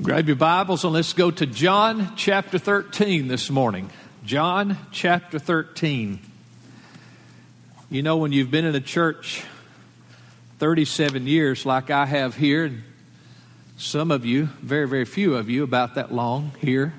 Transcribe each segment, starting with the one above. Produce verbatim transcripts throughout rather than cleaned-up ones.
Grab your Bibles and let's go to John chapter thirteen this morning. John chapter thirteen. You know, when you've been in a church thirty-seven years like I have here, and some of you, very, very few of you, about that long here,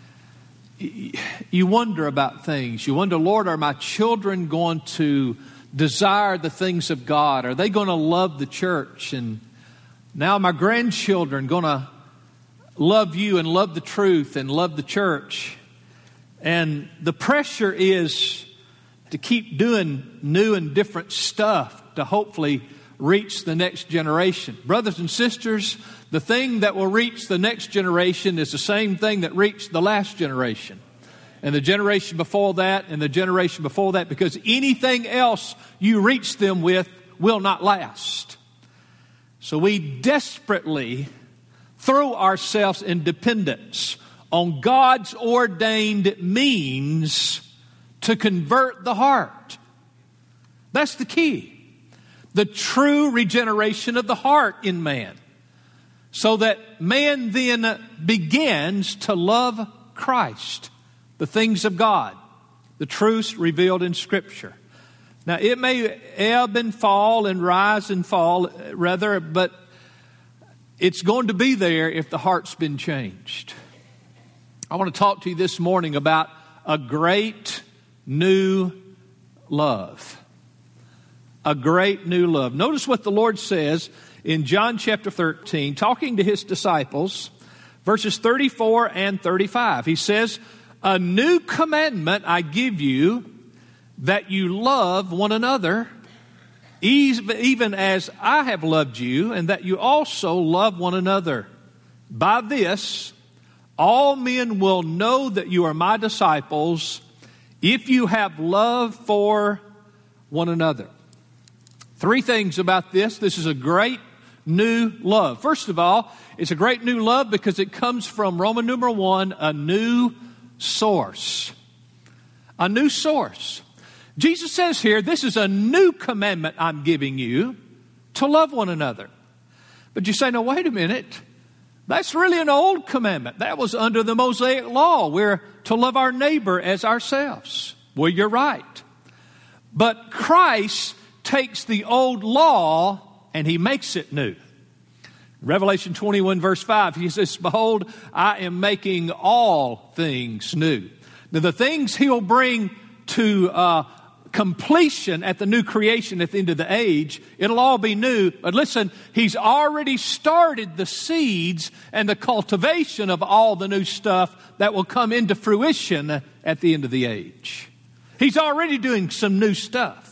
you wonder about things. You wonder, Lord, are my children going to desire the things of God? Are they going to love the church? And now my grandchildren going to love you and love the truth and love the church? And the pressure is to keep doing new and different stuff to hopefully reach the next generation. Brothers and sisters, the thing that will reach the next generation is the same thing that reached the last generation, and the generation before that, and the generation before that, because anything else you reach them with will not last. So we desperately throw ourselves in dependence on God's ordained means to convert the heart. That's the key. The true regeneration of the heart in man. So that man then begins to love Christ, the things of God, the truths revealed in Scripture. Now, it may ebb and fall and rise and fall, rather, but it's going to be there if the heart's been changed. I want to talk to you this morning about a great new love. A great new love. Notice what the Lord says in John chapter thirteen, talking to His disciples, verses thirty-four and thirty-five. He says, "A new commandment I give you, that you love one another, even as I have loved you, and that you also love one another. By this, all men will know that you are my disciples, if you have love for one another." Three things about this. This is a great new love. First of all, it's a great new love because it comes from Roman numeral one, a new source. A new source. Jesus says here, this is a new commandment I'm giving you, to love one another. But you say, no, wait a minute. That's really an old commandment. That was under the Mosaic law. We're to love our neighbor as ourselves. Well, you're right. But Christ takes the old law and He makes it new. Revelation twenty-one verse five, He says, "Behold, I am making all things new." Now, the things He'll bring to uh, completion at the new creation at the end of the age, it'll all be new. But listen, He's already started the seeds and the cultivation of all the new stuff that will come into fruition at the end of the age. He's already doing some new stuff.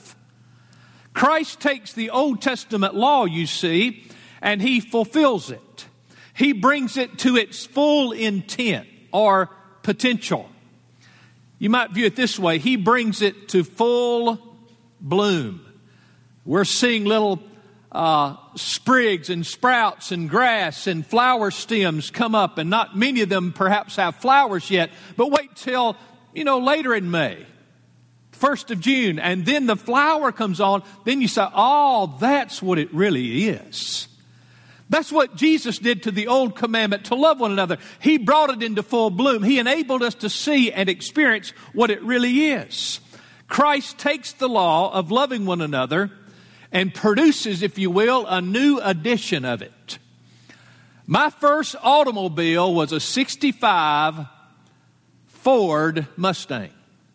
Christ takes the Old Testament law, you see, and He fulfills it. He brings it to its full intent or potential. You might view it this way. He brings it to full bloom. We're seeing little uh, sprigs and sprouts and grass and flower stems come up, and not many of them perhaps have flowers yet. But wait till, you know, later in May, first of June, and then the flower comes on. Then you say, oh, that's what it really is. That's what Jesus did to the old commandment, to love one another. He brought it into full bloom. He enabled us to see and experience what it really is. Christ takes the law of loving one another and produces, if you will, a new edition of it. My first automobile was a sixty-five Ford Mustang.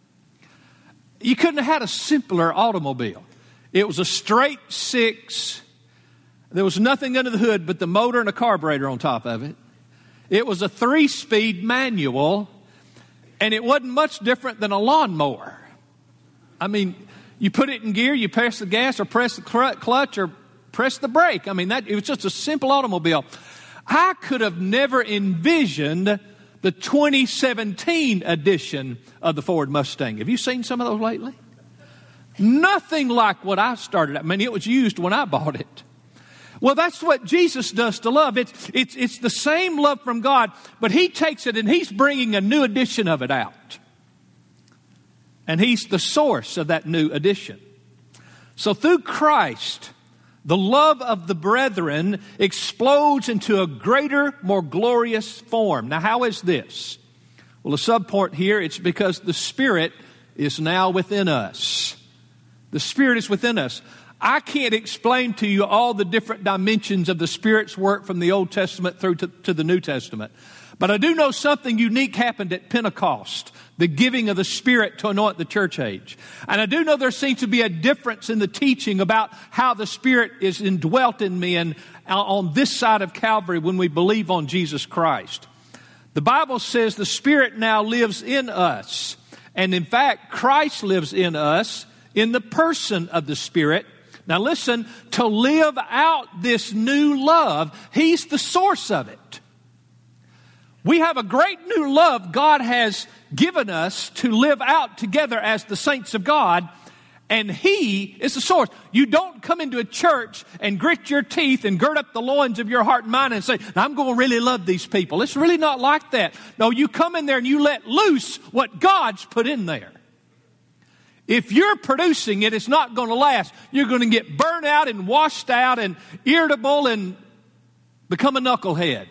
You couldn't have had a simpler automobile. It was a straight six. There was nothing under the hood but the motor and a carburetor on top of it. It was a three-speed manual, and it wasn't much different than a lawnmower. I mean, you put it in gear, you press the gas or press the clutch or press the brake. I mean, that it was just a simple automobile. I could have never envisioned the twenty seventeen edition of the Ford Mustang. Have you seen some of those lately? Nothing like what I started. I mean, it was used when I bought it. Well, that's what Jesus does to love. It's, it's, it's the same love from God, but He takes it and He's bringing a new edition of it out. And He's the source of that new edition. So through Christ, the love of the brethren explodes into a greater, more glorious form. Now, how is this? Well, the subpoint here, it's because the Spirit is now within us. The Spirit is within us. I can't explain to you all the different dimensions of the Spirit's work from the Old Testament through to, to the New Testament. But I do know something unique happened at Pentecost, the giving of the Spirit to anoint the church age. And I do know there seems to be a difference in the teaching about how the Spirit is indwelt in men on this side of Calvary when we believe on Jesus Christ. The Bible says the Spirit now lives in us. And in fact, Christ lives in us in the person of the Spirit. Now listen, to live out this new love, He's the source of it. We have a great new love God has given us to live out together as the saints of God, and He is the source. You don't come into a church and grit your teeth and gird up the loins of your heart and mind and say, I'm going to really love these people. It's really not like that. No, you come in there and you let loose what God's put in there. If you're producing it, it's not going to last. You're going to get burnt out and washed out and irritable and become a knucklehead.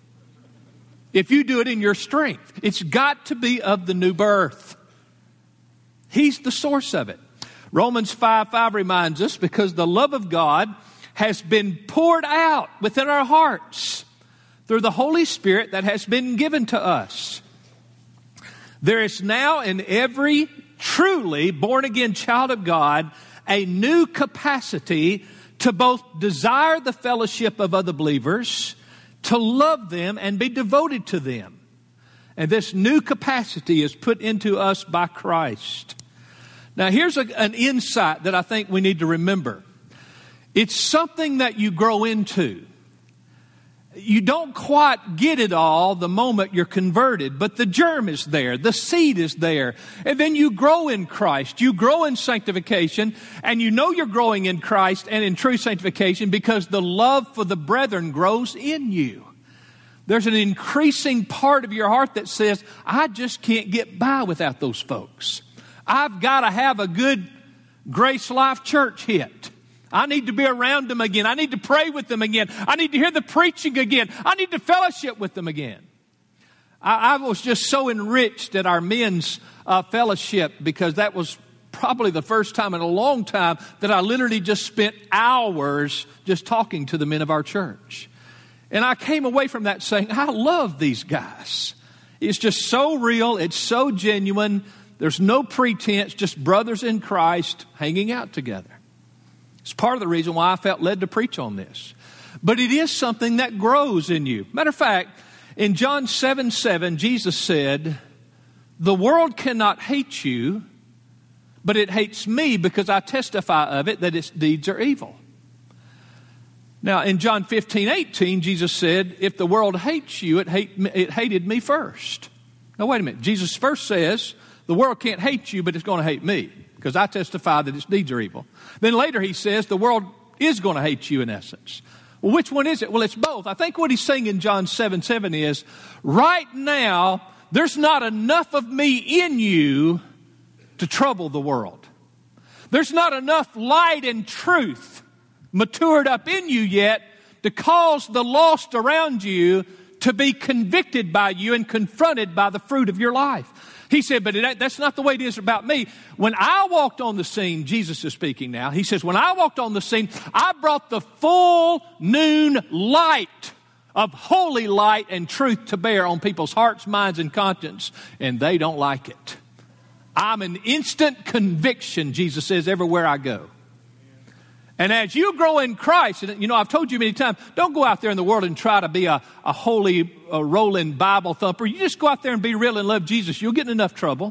If you do it in your strength, it's got to be of the new birth. He's the source of it. Romans five five reminds us, because the love of God has been poured out within our hearts through the Holy Spirit that has been given to us. There is now in every truly born-again child of God a new capacity to both desire the fellowship of other believers, to love them and be devoted to them. And this new capacity is put into us by Christ. Now here's a, an insight that I think we need to remember. It's something that you grow into. You don't quite get it all the moment you're converted, but the germ is there, the seed is there. And then you grow in Christ, you grow in sanctification, and you know you're growing in Christ and in true sanctification because the love for the brethren grows in you. There's an increasing part of your heart that says, I just can't get by without those folks. I've got to have a good Grace Life Church hit. I need to be around them again. I need to pray with them again. I need to hear the preaching again. I need to fellowship with them again. I, I was just so enriched at our men's uh, fellowship because that was probably the first time in a long time that I literally just spent hours just talking to the men of our church. And I came away from that saying, I love these guys. It's just so real. It's so genuine. There's no pretense, just brothers in Christ hanging out together. It's part of the reason why I felt led to preach on this. But it is something that grows in you. Matter of fact, in John seven seven, Jesus said, the world cannot hate you, but it hates me because I testify of it that its deeds are evil. Now, in John fifteen eighteen, Jesus said, if the world hates you, it, hate, it hated me first. Now, wait a minute. Jesus first says, the world can't hate you, but it's going to hate me because I testify that its deeds are evil. Then later he says the world is going to hate you in essence. Well, which one is it? Well, it's both. I think what he's saying in John seven seven is, right now, there's not enough of me in you to trouble the world. There's not enough light and truth matured up in you yet to cause the lost around you to be convicted by you and confronted by the fruit of your life. He said, but it, that's not the way it is about me. When I walked on the scene, Jesus is speaking now. He says, when I walked on the scene, I brought the full noon light of holy light and truth to bear on people's hearts, minds, and conscience, and they don't like it. I'm an instant conviction, Jesus says, everywhere I go. And as you grow in Christ, and you know, I've told you many times, don't go out there in the world and try to be a, a holy, a rolling Bible thumper. You just go out there and be real and love Jesus. You'll get in enough trouble.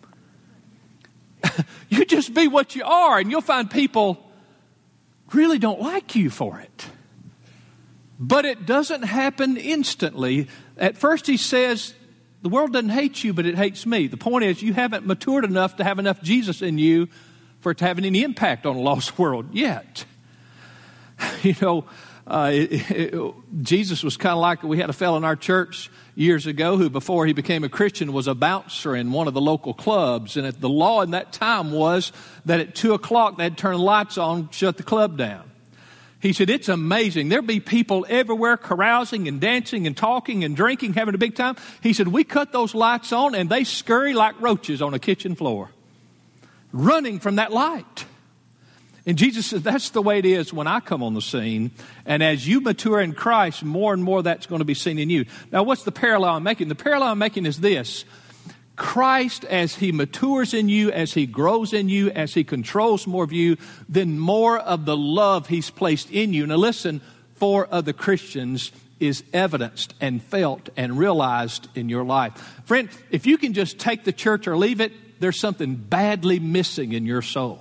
You just be what you are, and you'll find people really don't like you for it. But it doesn't happen instantly. At first he says, the world doesn't hate you, but it hates me. The point is, you haven't matured enough to have enough Jesus in you for it to have any impact on a lost world yet. You know, uh, it, it, Jesus was kind of like, we had a fellow in our church years ago who, before he became a Christian, was a bouncer in one of the local clubs. And the law in that time was that at two o'clock they'd turn the lights on, shut the club down. He said, it's amazing. There'll be people everywhere carousing and dancing and talking and drinking, having a big time. He said, we cut those lights on and they scurry like roaches on a kitchen floor, running from that light. And Jesus said, that's the way it is when I come on the scene. And as you mature in Christ, more and more that's going to be seen in you. Now, what's the parallel I'm making? The parallel I'm making is this. Christ, as he matures in you, as he grows in you, as he controls more of you, then more of the love he's placed in you. Now listen, for other Christians is evidenced and felt and realized in your life. Friend, if you can just take the church or leave it, there's something badly missing in your soul.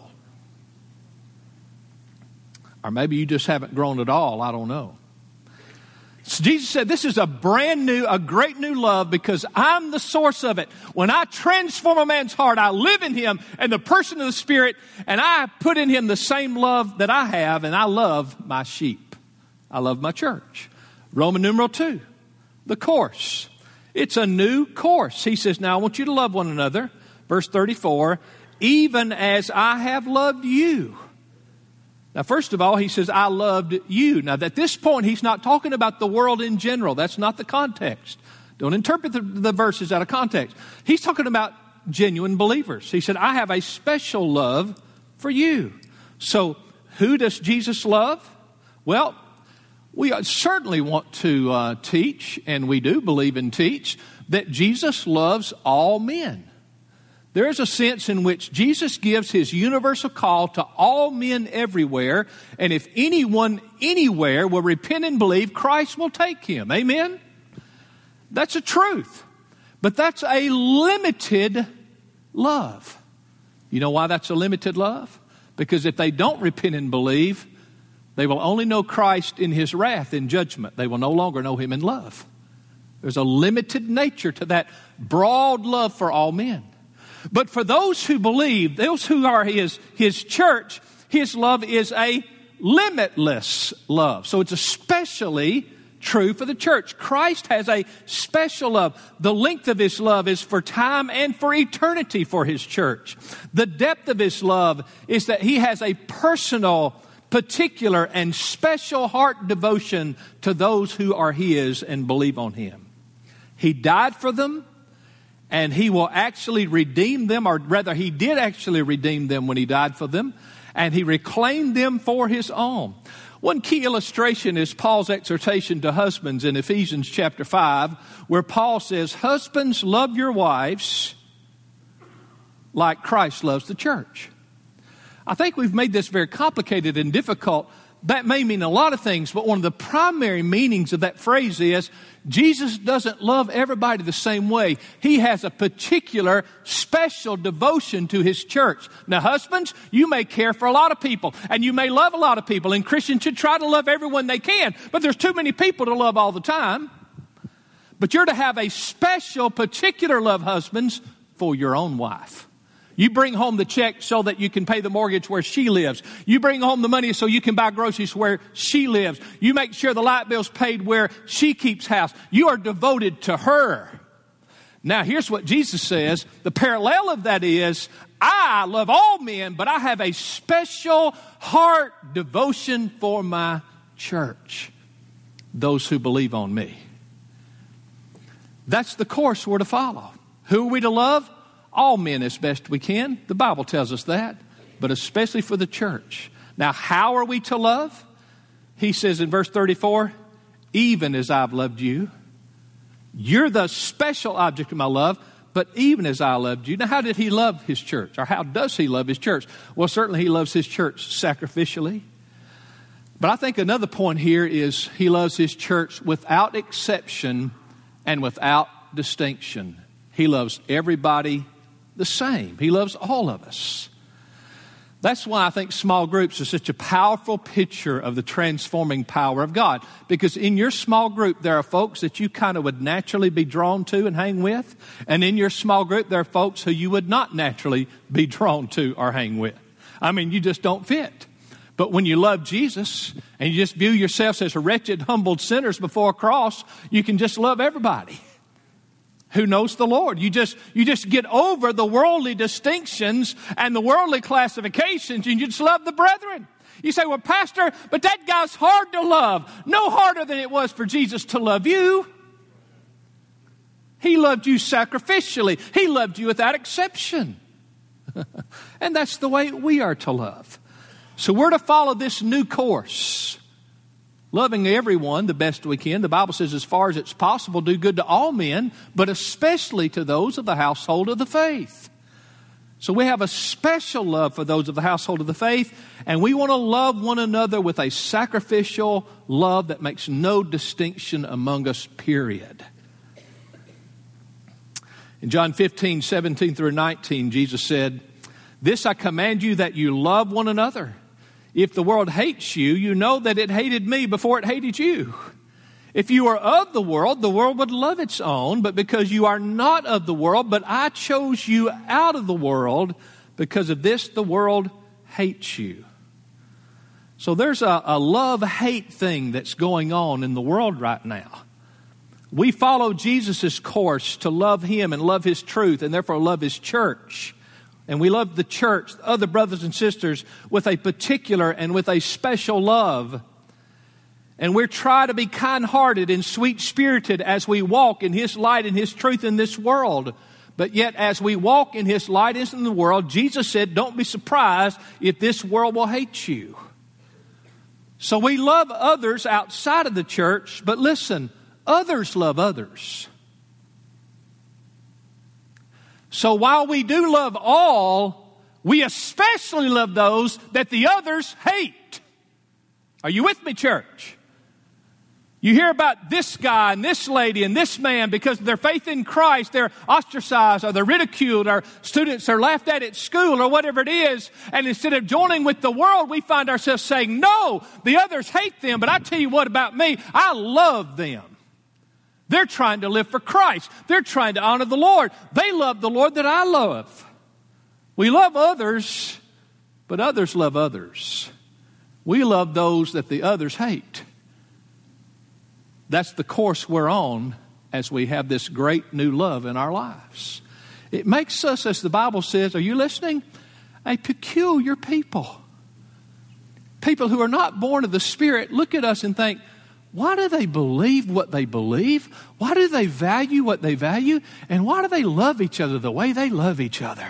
Or maybe you just haven't grown at all. I don't know. So Jesus said, this is a brand new, a great new love because I'm the source of it. When I transform a man's heart, I live in him and the person of the Spirit, and I put in him the same love that I have, and I love my sheep. I love my church. Roman numeral two, the course. It's a new course. He says, now I want you to love one another. Verse thirty-four, even as I have loved you. Now, first of all, he says, I loved you. Now, at this point, he's not talking about the world in general. That's not the context. Don't interpret the, the verses out of context. He's talking about genuine believers. He said, I have a special love for you. So, who does Jesus love? Well, we certainly want to uh, teach, and we do believe and teach, that Jesus loves all men. There is a sense in which Jesus gives his universal call to all men everywhere, and if anyone anywhere will repent and believe, Christ will take him. Amen? That's a truth. But that's a limited love. You know why that's a limited love? Because if they don't repent and believe, they will only know Christ in his wrath, in judgment. They will no longer know him in love. There's a limited nature to that broad love for all men. But for those who believe, those who are his, his church, his love is a limitless love. So it's especially true for the church. Christ has a special love. The length of his love is for time and for eternity for his church. The depth of his love is that he has a personal, particular, and special heart devotion to those who are his and believe on him. He died for them. And he will actually redeem them, or rather he did actually redeem them when he died for them. And he reclaimed them for his own. One key illustration is Paul's exhortation to husbands in Ephesians chapter five, where Paul says, husbands, love your wives like Christ loves the church. I think we've made this very complicated and difficult. That may mean a lot of things, but one of the primary meanings of that phrase is Jesus doesn't love everybody the same way. He has a particular special devotion to his church. Now, husbands, you may care for a lot of people, and you may love a lot of people, and Christians should try to love everyone they can, but there's too many people to love all the time. But you're to have a special, particular love, husbands, for your own wife. You bring home the check so that you can pay the mortgage where she lives. You bring home the money so you can buy groceries where she lives. You make sure the light bill's paid where she keeps house. You are devoted to her. Now, here's what Jesus says. The parallel of that is, I love all men, but I have a special heart devotion for my church, those who believe on me. That's the course we're to follow. Who are we to love? All men as best we can. The Bible tells us that, but especially for the church. Now, how are we to love? He says in verse thirty-four, even as I've loved you. You're the special object of my love, but even as I loved you. Now, how did he love his church? Or how does he love his church? Well, certainly he loves his church sacrificially. But I think another point here is he loves his church without exception and without distinction. He loves everybody the same. He loves all of us. That's why I think small groups are such a powerful picture of the transforming power of God. Because in your small group, there are folks that you kind of would naturally be drawn to and hang with. And in your small group, there are folks who you would not naturally be drawn to or hang with. I mean, you just don't fit. But when you love Jesus and you just view yourselves as wretched, humbled sinners before a cross, you can just love everybody who knows the Lord. You just you just get over the worldly distinctions and the worldly classifications, and you just love the brethren. You say, well, Pastor, but that guy's hard to love. No harder than it was for Jesus to love you. He loved you sacrificially. He loved you without exception. And that's the way we are to love. So we're to follow this new course. Loving everyone the best we can. The Bible says as far as it's possible, do good to all men, but especially to those of the household of the faith. So we have a special love for those of the household of the faith, and we want to love one another with a sacrificial love that makes no distinction among us, period. In John fifteen, seventeen through nineteen, Jesus said, "This I command you, that you love one another. If the world hates you, you know that it hated me before it hated you. If you were of the world, the world would love its own. But because you are not of the world, but I chose you out of the world, because of this the world hates you." So there's a, a love-hate thing that's going on in the world right now. We follow Jesus' course to love Him and love His truth, and therefore love His church. And we love the church, other brothers and sisters, with a particular and with a special love. And we're trying to be kind-hearted and sweet-spirited as we walk in His light and His truth in this world. But yet, as we walk in His light in the world, Jesus said, don't be surprised if this world will hate you. So we love others outside of the church, but listen, others love others. So while we do love all, we especially love those that the others hate. Are you with me, church? You hear about this guy and this lady and this man because of their faith in Christ, they're ostracized or they're ridiculed, or students are laughed at at school or whatever it is. And instead of joining with the world, we find ourselves saying, no, the others hate them. But I tell you what about me, I love them. They're trying to live for Christ. They're trying to honor the Lord. They love the Lord that I love. We love others, but others love others. We love those that the others hate. That's the course we're on as we have this great new love in our lives. It makes us, as the Bible says, are you listening? A peculiar people. People who are not born of the Spirit look at us and think, why do they believe what they believe? Why do they value what they value? And why do they love each other the way they love each other?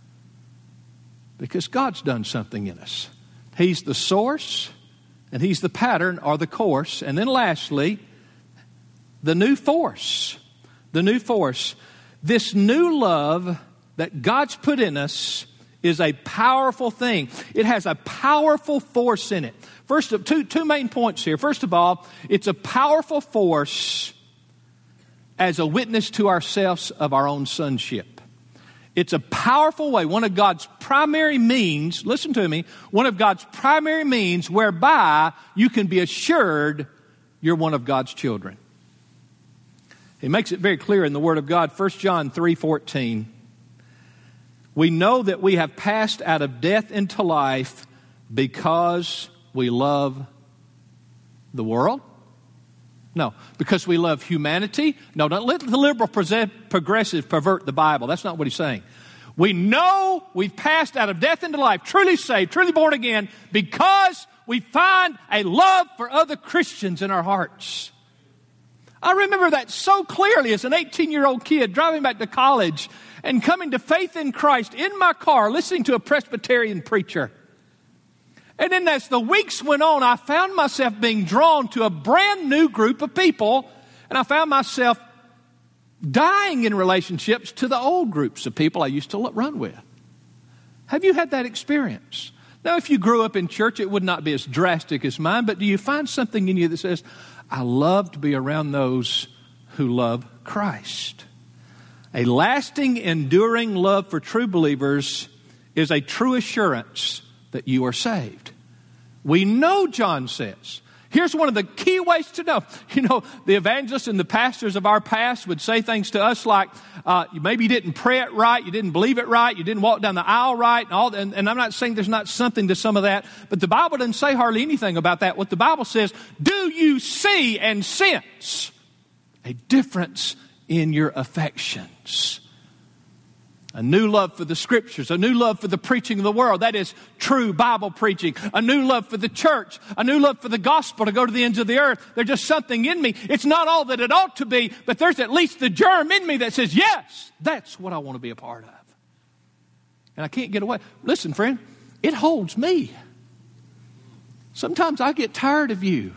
Because God's done something in us. He's the source, and He's the pattern or the course. And then lastly, the new force. The new force. This new love that God's put in us is a powerful thing. It has a powerful force in it. First, of two, two main points here. First of all, it's a powerful force as a witness to ourselves of our own sonship. It's a powerful way, one of God's primary means, listen to me, one of God's primary means whereby you can be assured you're one of God's children. He makes it very clear in the Word of God, First John three fourteen. We know that we have passed out of death into life because we love the world? No. Because we love humanity? No, don't let the liberal progressive pervert the Bible. That's not what he's saying. We know we've passed out of death into life, truly saved, truly born again, because we find a love for other Christians in our hearts. I remember that so clearly as an eighteen-year-old kid driving back to college and coming to faith in Christ in my car, listening to a Presbyterian preacher. And then as the weeks went on, I found myself being drawn to a brand new group of people, and I found myself dying in relationships to the old groups of people I used to run with. Have you had that experience? Now, if you grew up in church, it would not be as drastic as mine, but do you find something in you that says, I love to be around those who love Christ? A lasting, enduring love for true believers is a true assurance that you are saved. We know, John says. Here's one of the key ways to know. You know, the evangelists and the pastors of our past would say things to us like, uh, maybe you didn't pray it right, you didn't believe it right, you didn't walk down the aisle right, and all. And, and I'm not saying there's not something to some of that, but the Bible doesn't say hardly anything about that. What the Bible says, do you see and sense a difference in your affections? A new love for the Scriptures, a new love for the preaching of the world. That is true Bible preaching. A new love for the church, a new love for the gospel to go to the ends of the earth. There's just something in me. It's not all that it ought to be, but there's at least the germ in me that says, yes, that's what I want to be a part of. And I can't get away. Listen, friend, it holds me. Sometimes I get tired of you.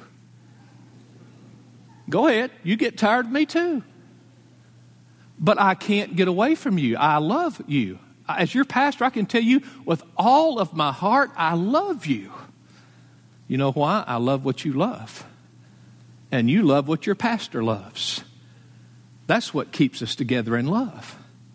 Go ahead, you get tired of me too. But I can't get away from you. I love you. As your pastor, I can tell you with all of my heart, I love you. You know why? I love what you love. And you love what your pastor loves. That's what keeps us together in love.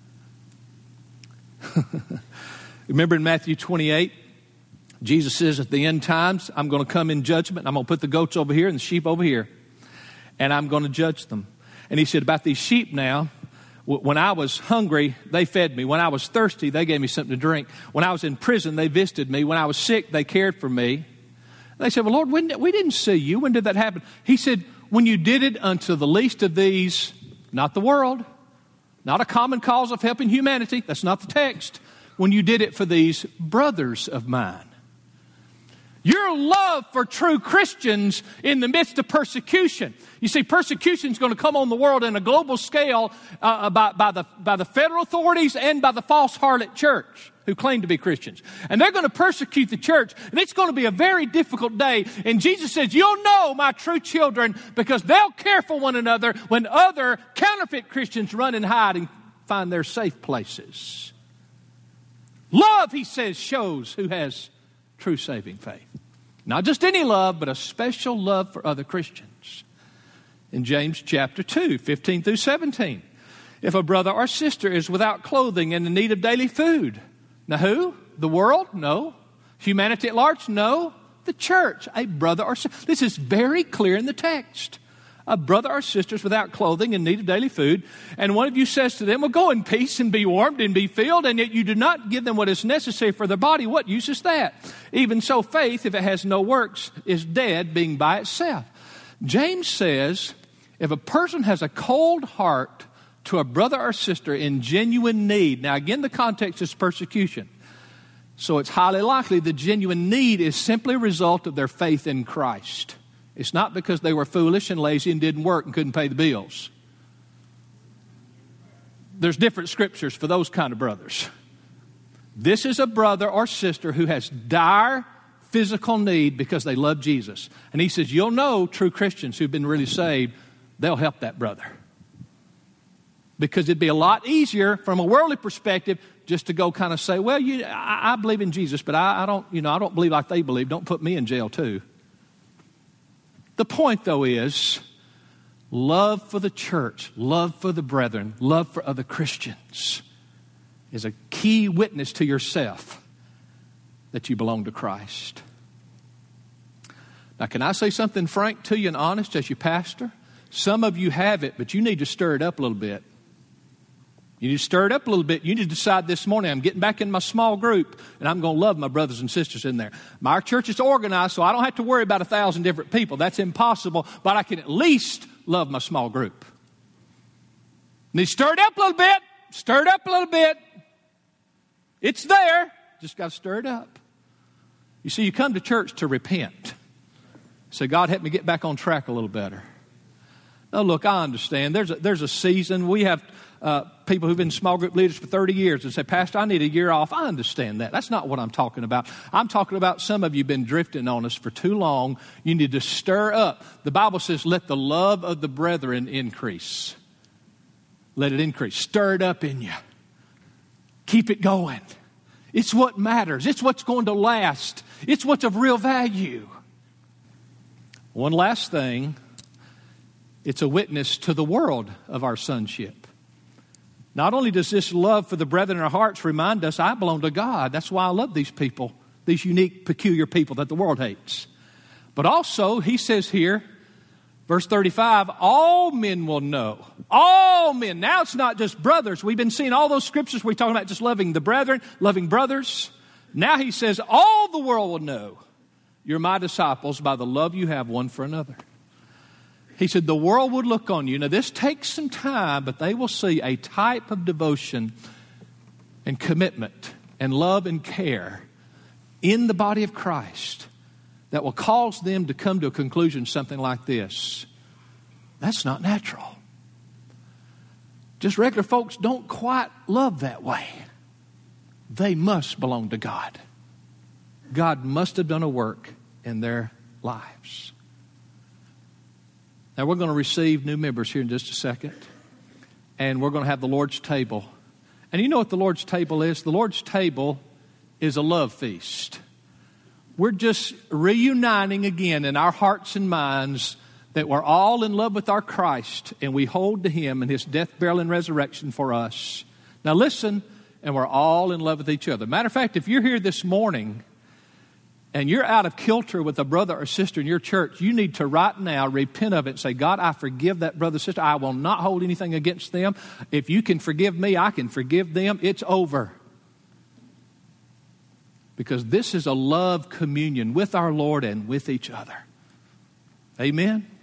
Remember in Matthew twenty-eight, Jesus says at the end times, I'm going to come in judgment. I'm going to put the goats over here and the sheep over here. And I'm going to judge them. And he said about these sheep now, when I was hungry, they fed me. When I was thirsty, they gave me something to drink. When I was in prison, they visited me. When I was sick, they cared for me. They said, well, Lord, when did, we didn't see you. When did that happen? He said, when you did it unto the least of these, not the world, not a common cause of helping humanity. That's not the text. When you did it for these brothers of mine. Your love for true Christians in the midst of persecution. You see, persecution is going to come on the world in a global scale uh, by, by, the, by the federal authorities and by the false harlot church who claim to be Christians. And they're going to persecute the church, and it's going to be a very difficult day. And Jesus says, you'll know my true children because they'll care for one another when other counterfeit Christians run and hide and find their safe places. Love, he says, shows who has true saving faith. Not just any love, but a special love for other Christians. In James chapter two, fifteen through seventeen. If a brother or sister is without clothing and in need of daily food. Now who? The world? No. Humanity at large? No. The church. A brother or sister. This is very clear in the text. A brother or sister is without clothing and need of daily food. And one of you says to them, well, go in peace and be warmed and be filled. And yet you do not give them what is necessary for their body. What use is that? Even so, faith, if it has no works, is dead, being by itself. James says, if a person has a cold heart to a brother or sister in genuine need. Now, again, the context is persecution. So it's highly likely the genuine need is simply a result of their faith in Christ. It's not because they were foolish and lazy and didn't work and couldn't pay the bills. There's different scriptures for those kind of brothers. This is a brother or sister who has dire physical need because they love Jesus. And he says, you'll know true Christians who've been really saved, they'll help that brother. Because it'd be a lot easier from a worldly perspective just to go kind of say, well, you, I, I believe in Jesus, but I, I don't, you know, I don't believe like they believe. Don't put me in jail too. The point, though, is love for the church, love for the brethren, love for other Christians is a key witness to yourself that you belong to Christ. Now, can I say something frank to you and honest as your pastor? Some of you have it, but you need to stir it up a little bit. You need to stir it up a little bit. You need to decide this morning, I'm getting back in my small group, and I'm going to love my brothers and sisters in there. My church is organized, so I don't have to worry about a thousand different people. That's impossible, but I can at least love my small group. You need to stir it up a little bit. Stir it up a little bit. It's there. Just got to stir it up. You see, you come to church to repent. Say, God, help me get back on track a little better. Now, look, I understand. There's a, there's a season. We have uh, people who've been small group leaders for thirty years and say, Pastor, I need a year off. I understand that. That's not what I'm talking about. I'm talking about some of you have been drifting on us for too long. You need to stir up. The Bible says, let the love of the brethren increase. Let it increase. Stir it up in you. Keep it going. It's what matters. It's what's going to last. It's what's of real value. One last thing. It's a witness to the world of our sonship. Not only does this love for the brethren in our hearts remind us, I belong to God. That's why I love these people, these unique, peculiar people that the world hates. But also, he says here, verse thirty-five, all men will know. All men. Now it's not just brothers. We've been seeing all those scriptures we're talking about just loving the brethren, loving brothers. Now he says, all the world will know you're my disciples by the love you have one for another. He said, the world would look on you. Now, this takes some time, but they will see a type of devotion and commitment and love and care in the body of Christ that will cause them to come to a conclusion something like this. That's not natural. Just regular folks don't quite love that way. They must belong to God. God must have done a work in their lives. Now we're going to receive new members here in just a second. And we're going to have the Lord's table. And you know what the Lord's table is? The Lord's table is a love feast. We're just reuniting again in our hearts and minds that we're all in love with our Christ and we hold to Him and His death, burial, and resurrection for us. Now listen, and we're all in love with each other. Matter of fact, if you're here this morning and you're out of kilter with a brother or sister in your church, you need to right now repent of it and say, God, I forgive that brother or sister. I will not hold anything against them. If you can forgive me, I can forgive them. It's over. Because this is a love communion with our Lord and with each other. Amen.